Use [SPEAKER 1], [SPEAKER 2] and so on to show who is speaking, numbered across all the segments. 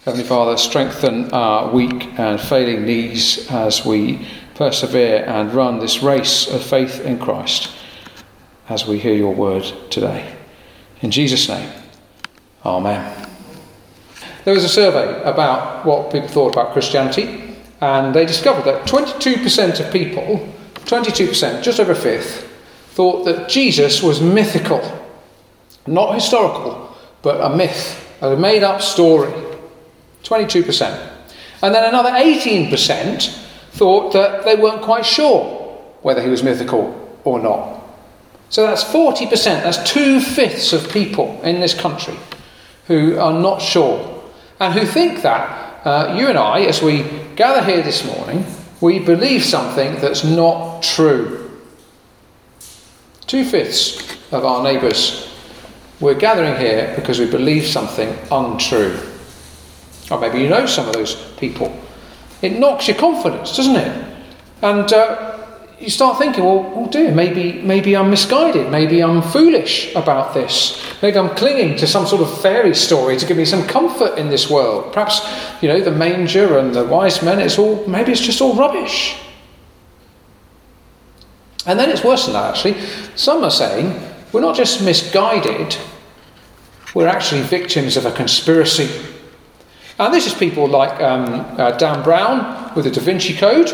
[SPEAKER 1] Heavenly Father, strengthen our weak and failing knees as we persevere and run this race of faith in Christ as we hear your word today. In Jesus' name, Amen. There was a survey about what people thought about Christianity, and they discovered that 22% of people, 22%, just over a fifth, thought that Jesus was mythical, not historical, but a myth, a made-up story. 22%. And then another 18% thought that they weren't quite sure whether he was mythical or not. So that's 40%, that's 2/5 of people in this country who are not sure and who think that you and I, as we gather here this morning, we believe something that's not true. 2/5 of our neighbours, we're gathering here because we believe something untrue. Or maybe you know some of those people. It knocks your confidence, doesn't it? And you start thinking, well, oh dear, maybe I'm misguided. Maybe I'm foolish about this. Maybe I'm clinging to some sort of fairy story to give me some comfort in this world. Perhaps, the manger and the wise men, maybe it's just all rubbish. And then it's worse than that, actually. Some are saying, we're not just misguided, we're actually victims of a conspiracy. And this is people like Dan Brown with the Da Vinci Code.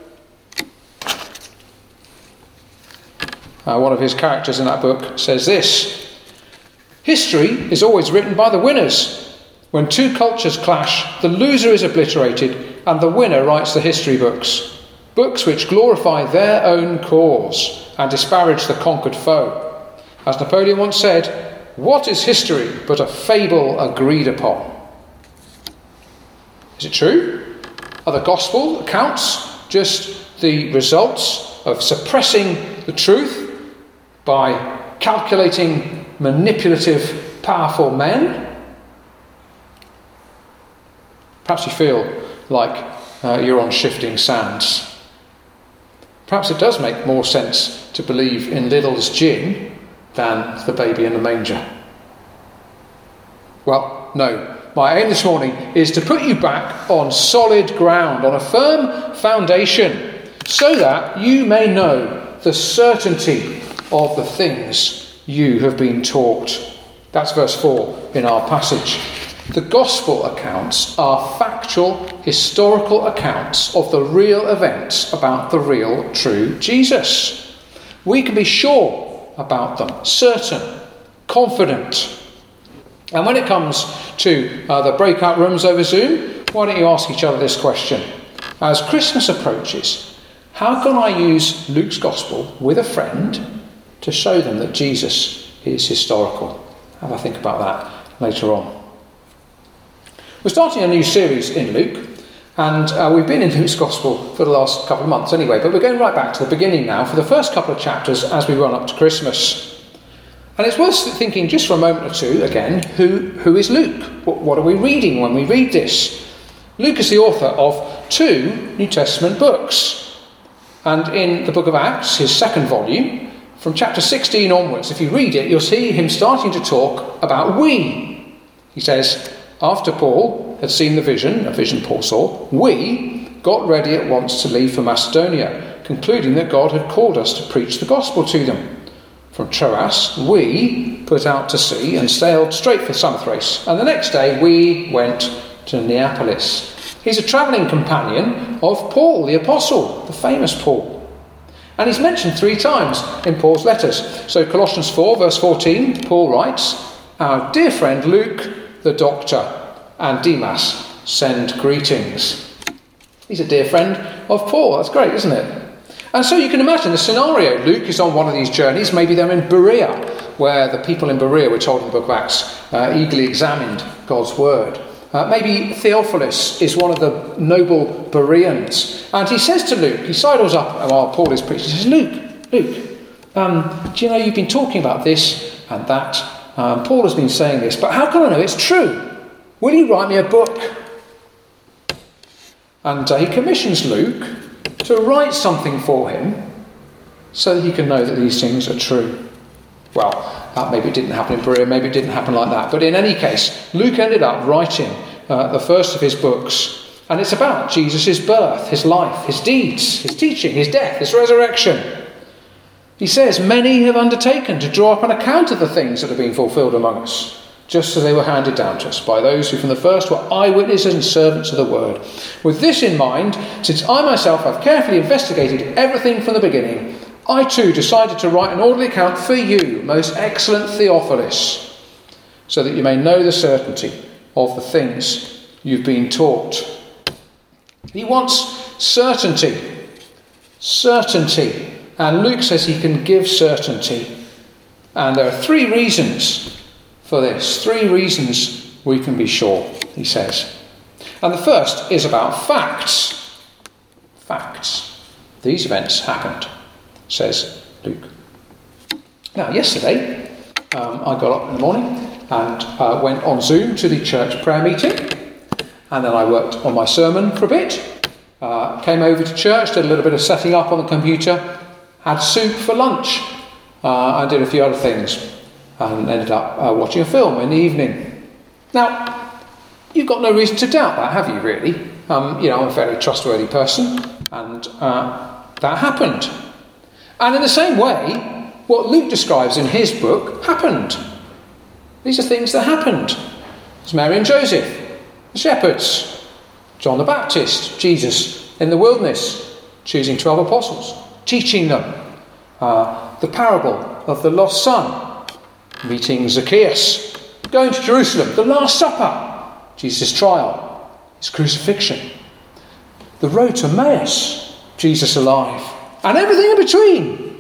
[SPEAKER 1] One of his characters in that book says this: history is always written by the winners. When two cultures clash, the loser is obliterated and the winner writes the history books. Books which glorify their own cause and disparage the conquered foe. As Napoleon once said, what is history but a fable agreed upon? Is it true? Are the gospel accounts just the results of suppressing the truth by calculating, manipulative, powerful men? Perhaps you feel like you're on shifting sands. Perhaps it does make more sense to believe in Lidl's gin than the baby in the manger. Well, no. My aim this morning is to put you back on solid ground, on a firm foundation, so that you may know the certainty of the things you have been taught. That's verse 4 in our passage. The gospel accounts are factual, historical accounts of the real events about the real, true Jesus. We can be sure about them, certain, confident. And when it comes to the breakout rooms over Zoom, why don't you ask each other this question? As Christmas approaches, how can I use Luke's Gospel with a friend to show them that Jesus is historical? Have a think about that later on. We're starting a new series in Luke, and we've been in Luke's Gospel for the last couple of months anyway, but we're going right back to the beginning now for the first couple of chapters as we run up to Christmas. And it's worth thinking just for a moment or two, again, who is Luke? What are we reading when we read this? Luke is the author of 2 New Testament books. And in the book of Acts, his second volume, from chapter 16 onwards, if you read it, you'll see him starting to talk about we. He says, after Paul had seen the vision, a vision Paul saw, we got ready at once to leave for Macedonia, concluding that God had called us to preach the gospel to them. From Troas, we put out to sea and sailed straight for Samothrace. And the next day, we went to Neapolis. He's a travelling companion of Paul, the apostle, the famous Paul. And he's mentioned 3 times in Paul's letters. So Colossians 4, verse 14, Paul writes, our dear friend Luke, the doctor, and Demas send greetings. He's a dear friend of Paul. That's great, isn't it? And so you can imagine the scenario. Luke is on one of these journeys. Maybe they're in Berea, where the people in Berea, we're told in the book of Acts, eagerly examined God's word. Maybe Theophilus is one of the noble Bereans. And he says to Luke, he sidles up while Paul is preaching, he says, Luke, do you know you've been talking about this and that? Paul has been saying this, but how can I know it's true? Will you write me a book? And he commissions Luke to write something for him so that he can know that these things are true. Well, maybe it didn't happen in Berea, maybe it didn't happen like that. But in any case, Luke ended up writing the first of his books. And it's about Jesus' birth, his life, his deeds, his teaching, his death, his resurrection. He says, many have undertaken to draw up an account of the things that have been fulfilled among us, just as they were handed down to us by those who from the first were eyewitnesses and servants of the word. With this in mind, since I myself have carefully investigated everything from the beginning, I too decided to write an orderly account for you, most excellent Theophilus, so that you may know the certainty of the things you've been taught. He wants certainty. Certainty. And Luke says he can give certainty. And there are 3 reasons for this. 3 reasons we can be sure, he says. And the first is about facts. Facts. These events happened, says Luke. Now, yesterday, I got up in the morning and went on Zoom to the church prayer meeting. And then I worked on my sermon for a bit. Came over to church, did a little bit of setting up on the computer, had soup for lunch. I did a few other things and ended up watching a film in the evening. Now, you've got no reason to doubt that, have you, really? I'm a fairly trustworthy person, and that happened. And in the same way, what Luke describes in his book happened. These are things that happened. There's Mary and Joseph, the shepherds, John the Baptist, Jesus in the wilderness, choosing 12 apostles, teaching them, the parable of the lost son, meeting Zacchaeus, going to Jerusalem, the Last Supper, Jesus' trial, his crucifixion, the road to Emmaus, Jesus alive, and everything in between.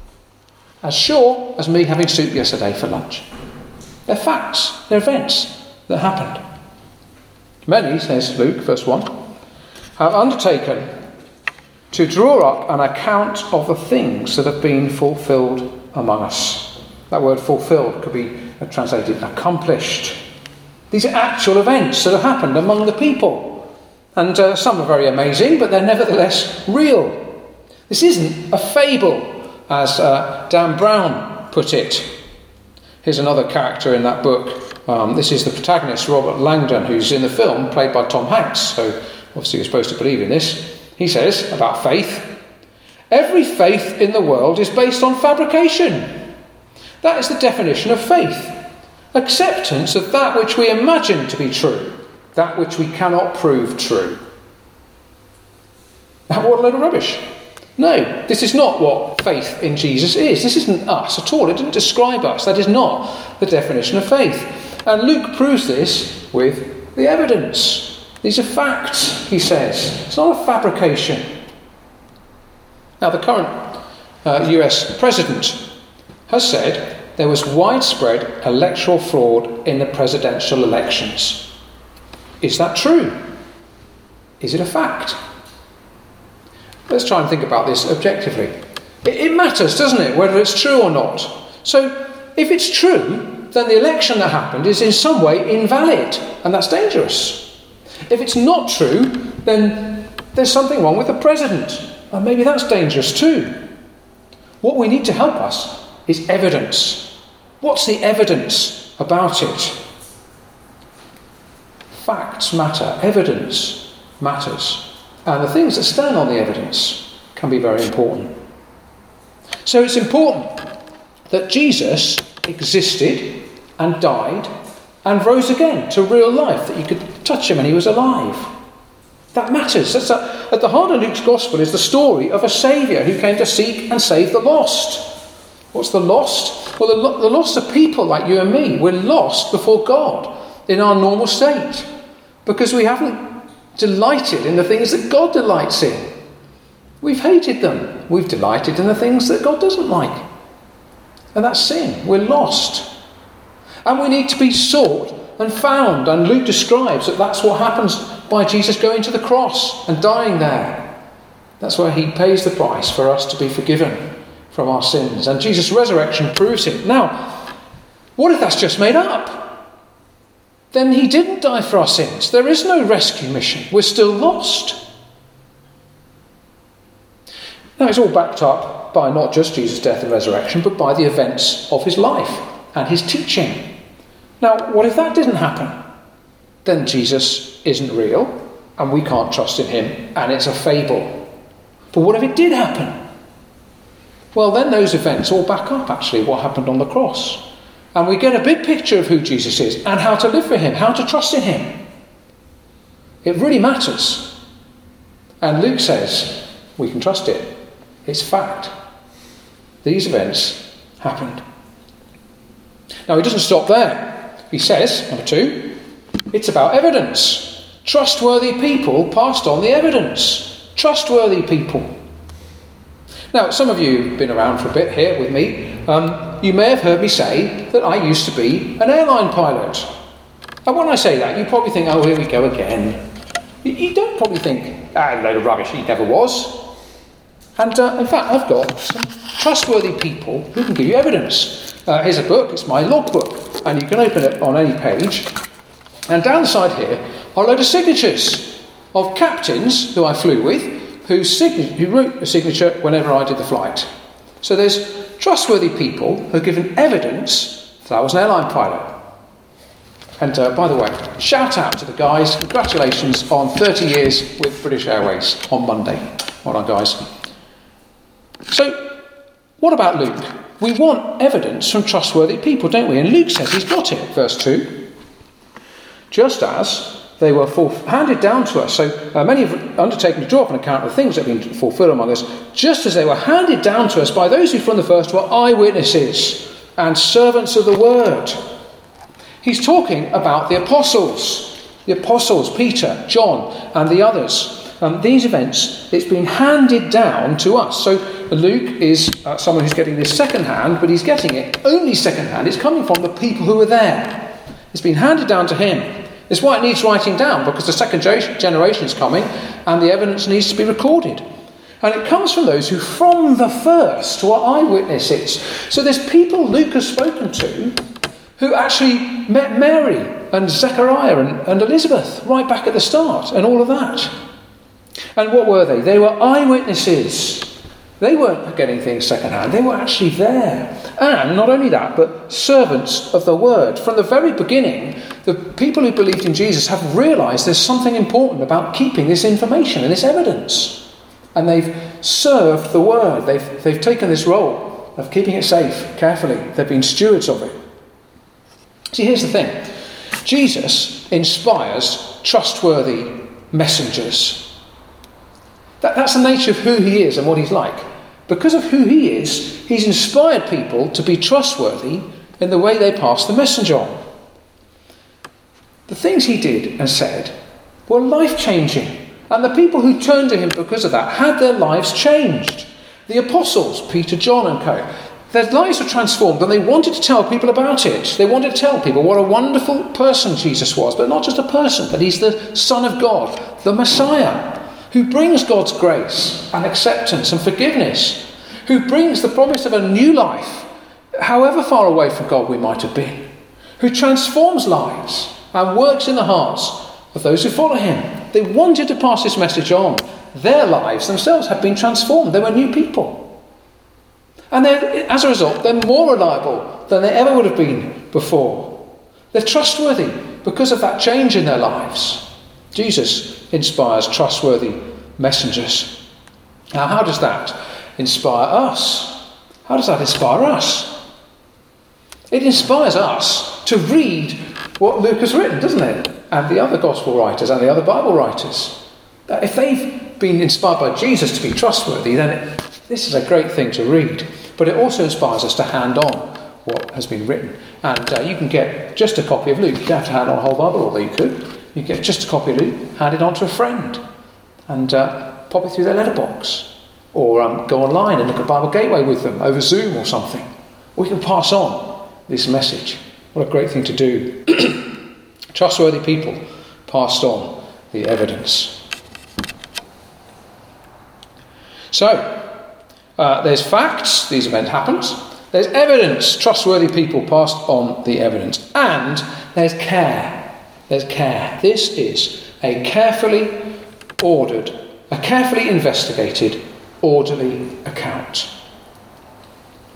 [SPEAKER 1] As sure as me having soup yesterday for lunch. They're facts, they're events that happened. Many, says Luke, verse 1, have undertaken to draw up an account of the things that have been fulfilled among us. That word fulfilled could be translated accomplished. These are actual events that have happened among the people. And some are very amazing, but they're nevertheless real. This isn't a fable, as Dan Brown put it. Here's another character in that book. This is the protagonist, Robert Langdon, who's in the film, played by Tom Hanks. So obviously you're supposed to believe in this. He says about faith, every faith in the world is based on fabrication. That is the definition of faith. Acceptance of that which we imagine to be true, that which we cannot prove true. Now, what a load of rubbish. No, this is not what faith in Jesus is. This isn't us at all. It didn't describe us. That is not the definition of faith. And Luke proves this with the evidence. These are facts, he says. It's not a fabrication. Now, the current US president has said there was widespread electoral fraud in the presidential elections. Is that true? Is it a fact? Let's try and think about this objectively. It matters, doesn't it, whether it's true or not? So, if it's true, then the election that happened is in some way invalid, and that's dangerous. If it's not true, then there's something wrong with the president, and maybe that's dangerous too. What we need to help us is evidence. What's the evidence about it? Facts matter. Evidence matters. And the things that stand on the evidence can be very important. So it's important that Jesus existed and died and rose again to real life, that you could touch him and he was alive. That matters. At the heart of Luke's Gospel is the story of a Saviour who came to seek and save the lost. What's the lost? Well, the lost are people like you and me. We're lost before God in our normal state because we haven't delighted in the things that God delights in. We've hated them. We've delighted in the things that God doesn't like. And that's sin. We're lost. And we need to be sought and found. And Luke describes that that's what happens by Jesus going to the cross and dying there. That's where he pays the price for us to be forgiven from our sins. And Jesus' resurrection proves it. Now, what if that's just made up? Then he didn't die for our sins. There is no rescue mission. We're still lost. Now, it's all backed up by not just Jesus' death and resurrection, but by the events of his life and his teaching. Now, what if that didn't happen? then Jesus isn't real, and we can't trust in him, and it's a fable. But what if it did happen? Well, then those events all back up, actually, what happened on the cross. And we get a big picture of who Jesus is and how to live for him, how to trust in him. It really matters. And Luke says we can trust it. It's fact. These events happened. Now, he doesn't stop there. He says, number 2, it's about evidence. Trustworthy people passed on the evidence. Trustworthy people. Now, some of you have been around for a bit here with me. You may have heard me say that I used to be an airline pilot. And when I say that, you probably think, oh, here we go again. You don't probably think, a load of rubbish, he never was. And in fact, I've got some trustworthy people who can give you evidence. Here's a book, it's my logbook, and you can open it on any page. And down the side here are a load of signatures of captains who I flew with, who wrote a signature whenever I did the flight. So there's trustworthy people who have given evidence that I was an airline pilot. And by the way, shout out to the guys, congratulations on 30 years with British Airways on Monday. Well done, guys. So, what about Luke? We want evidence from trustworthy people, don't we? And Luke says he's got it, verse 2. Just as they were handed down to us. So many have undertaken to draw up an account of the things that have been fulfilled among us, just as they were handed down to us by those who from the first were eyewitnesses and servants of the word. He's talking about the apostles, Peter, John, and the others. These events, it's been handed down to us. So Luke is someone who's getting this second hand, but he's getting it only second hand. It's coming from the people who were there. It's been handed down to him. It's why it needs writing down, because the second generation is coming and the evidence needs to be recorded. And it comes from those who from the first were eyewitnesses. So there's people Luke has spoken to who actually met Mary and Zechariah and Elizabeth right back at the start and all of that. And what were they? They were eyewitnesses. They weren't getting things secondhand. They were actually there. And not only that, but servants of the word. From the very beginning, the people who believed in Jesus have realised there's something important about keeping this information and this evidence. And they've served the word. They've taken this role of keeping it safe, carefully. They've been stewards of it. See, here's the thing. Jesus inspires trustworthy messengers. That's the nature of who he is and what he's like. Because of who he is, he's inspired people to be trustworthy in the way they pass the message on. The things he did and said were life-changing. And the people who turned to him because of that had their lives changed. The apostles, Peter, John and co., their lives were transformed and they wanted to tell people about it. They wanted to tell people what a wonderful person Jesus was, but not just a person, but he's the Son of God, the Messiah, who brings God's grace and acceptance and forgiveness, who brings the promise of a new life, however far away from God we might have been, who transforms lives and works in the hearts of those who follow him. They wanted to pass this message on. Their lives themselves had been transformed. They were new people. And as a result, they're more reliable than they ever would have been before. They're trustworthy because of that change in their lives. Jesus inspires trustworthy messengers. Now, how does that inspire us? How does that inspire us? It inspires us to read what Luke has written, doesn't it? And the other gospel writers and the other Bible writers. If they've been inspired by Jesus to be trustworthy, then this is a great thing to read. But it also inspires us to hand on what has been written. And you can get just a copy of Luke. You don't have to hand on a whole Bible, although you could. You get just a copy of Luke, hand it on to a friend, and pop it through their letterbox. Or go online and look at Bible Gateway with them over Zoom or something. We can pass on this message. What a great thing to do. Trustworthy people passed on the evidence. So, there's facts, these events happened. There's evidence, trustworthy people passed on the evidence. And there's care. There's care. This is a carefully ordered, a carefully investigated, orderly account.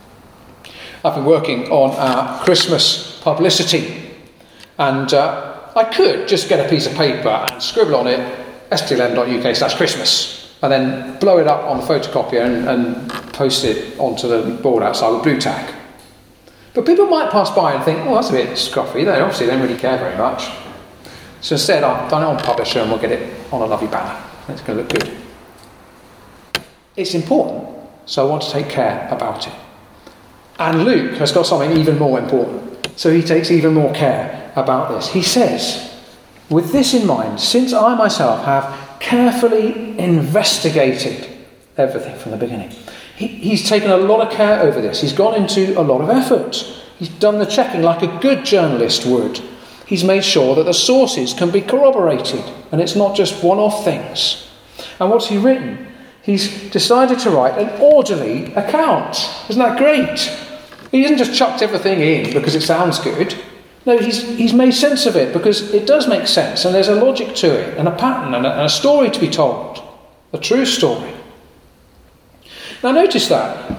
[SPEAKER 1] I've been working on our Christmas publicity, and I could just get a piece of paper and scribble on it stlm.uk/Christmas and then blow it up on the photocopier and post it onto the board outside with blue tack. But people might pass by and think, oh, that's a bit scruffy. They obviously don't really care very much. So instead, I've done it on Publisher and we'll get it on a lovely banner. It's going to look good. It's important, so I want to take care about it. And Luke has got something even more important. So he takes even more care about this. He says, with this in mind, since I myself have carefully investigated everything from the beginning. He's taken a lot of care over this. He's gone into a lot of effort. He's done the checking like a good journalist would. He's made sure that the sources can be corroborated and it's not just one-off things. And what's he written? He's decided to write an orderly account. Isn't that great? He hasn't just chucked everything in because it sounds good. No, he's made sense of it because it does make sense and there's a logic to it and a pattern and a story to be told. A true story. Now notice that.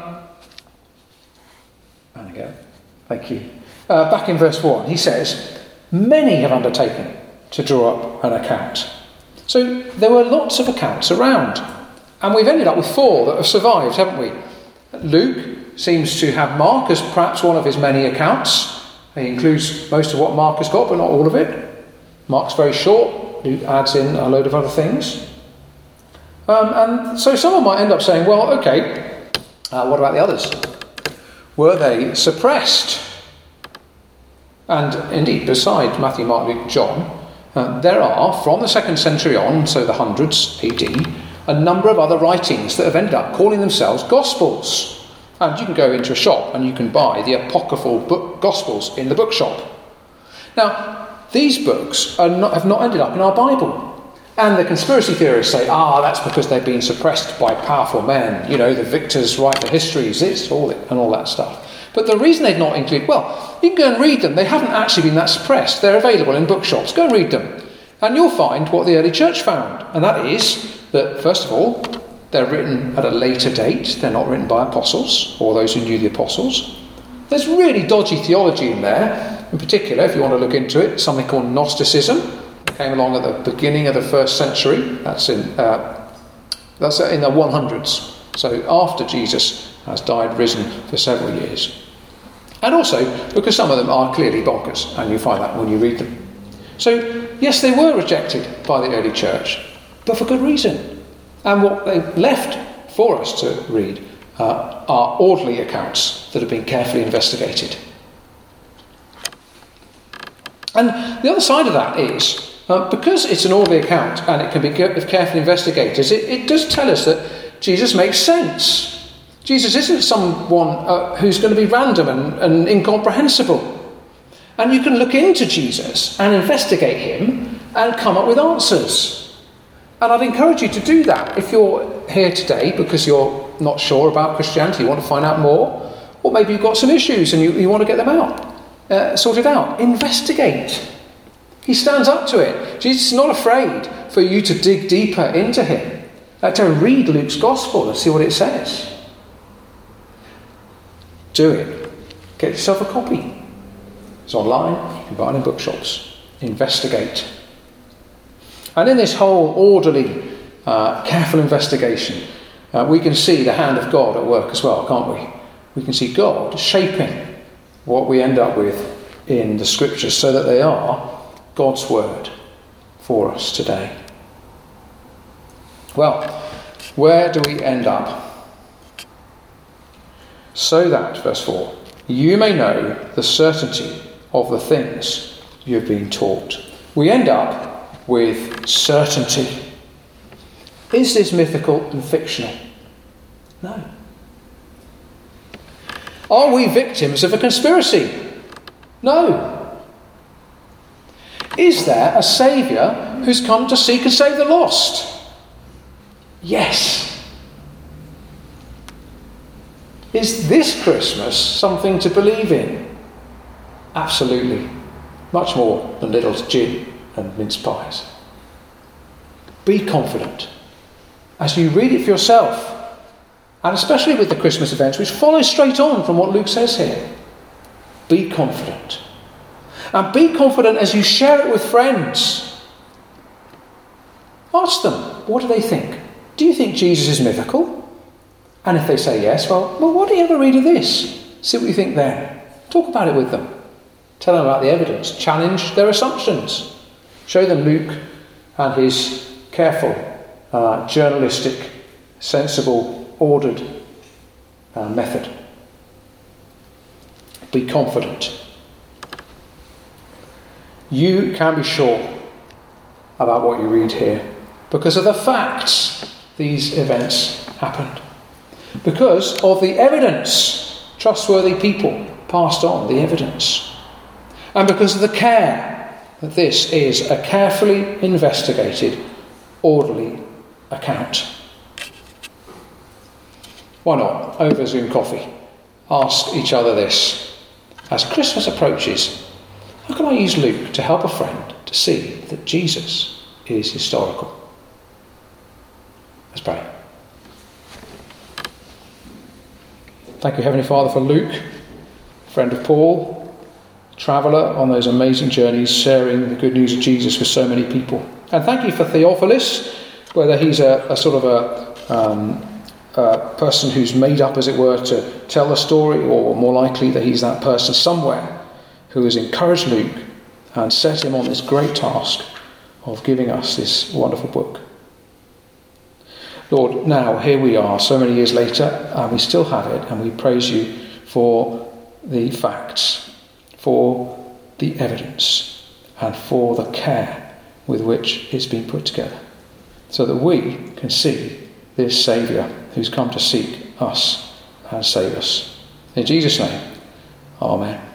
[SPEAKER 1] And again, thank you. Back in verse 1, he says, many have undertaken to draw up an account. So there were lots of accounts around. And we've ended up with 4 that have survived, haven't we? Luke seems to have Mark as perhaps one of his many accounts. He includes most of what Mark has got, but not all of it. Mark's very short. Luke adds in a load of other things. And so someone might end up saying, well, okay, what about the others? Were they suppressed? And indeed, beside Matthew, Mark, Luke, John, there are, from the 2nd century on, so the hundreds AD, a number of other writings that have ended up calling themselves Gospels. And you can go into a shop and you can buy the apocryphal book Gospels in the bookshop. Now, these books have not ended up in our Bible. And the conspiracy theorists say, that's because they've been suppressed by powerful men. You know, the victors write the histories, and all that stuff. But the reason they've not included, well, you can go and read them. They haven't actually been that suppressed. They're available in bookshops. Go and read them. And you'll find what the early church found. And that is that, first of all, they're written at a later date. They're not written by apostles or those who knew the apostles. There's really dodgy theology in there. In particular, if you want to look into it, something called Gnosticism. It came along at the beginning of the 1st century. That's in the 100s. So after Jesus has died, risen for several years. And also because some of them are clearly bonkers, and you find that when you read them. So, yes, they were rejected by the early church, but for good reason. And what they left for us to read are orderly accounts that have been carefully investigated. And the other side of that is, because it's an orderly account and it can be carefully investigated, it does tell us that Jesus makes sense. Jesus isn't someone who's going to be random and incomprehensible. And you can look into Jesus and investigate him and come up with answers. And I'd encourage you to do that if you're here today because you're not sure about Christianity, you want to find out more, or maybe you've got some issues and you want to get them out, sorted out. Investigate. He stands up to it. Jesus is not afraid for you to dig deeper into him, to read Luke's Gospel and see what it says. Do it. Get yourself a copy. It's online. You can buy it in bookshops. Investigate. And in this whole orderly, careful investigation, we can see the hand of God at work as well, can't we? We can see God shaping what we end up with in the Scriptures so that they are God's Word for us today. Well, where do we end up? So that, verse 4, you may know the certainty of the things you have been taught. We end up with certainty. Is this mythical and fictional? No. Are we victims of a conspiracy? No. Is there a Saviour who's come to seek and save the lost? Yes. Is this Christmas something to believe in? Absolutely. Much more than little gin and mince pies. Be confident as you read it for yourself, and especially with the Christmas events, which follow straight on from what Luke says here. Be confident. And be confident as you share it with friends. Ask them, what do they think? Do you think Jesus is mythical? And if they say yes, well, what do you ever read of this? See what you think then. Talk about it with them. Tell them about the evidence. Challenge their assumptions. Show them Luke and his careful, journalistic, sensible, ordered method. Be confident. You can be sure about what you read here because of the facts these events happened. Because of the evidence, trustworthy people passed on the evidence. And because of the care that this is a carefully investigated, orderly account. Why not, over Zoom coffee, ask each other this. As Christmas approaches, how can I use Luke to help a friend to see that Jesus is historical? Let's pray. Thank you, Heavenly Father, for Luke, friend of Paul, traveller on those amazing journeys, sharing the good news of Jesus with so many people. And thank you for Theophilus, whether he's a sort of a person who's made up, as it were, to tell the story, or more likely that he's that person somewhere who has encouraged Luke and set him on this great task of giving us this wonderful book. Lord, now here we are so many years later and we still have it, and we praise you for the facts, for the evidence, and for the care with which it's been put together, so that we can see this Saviour who's come to seek us and save us. In Jesus' name, amen.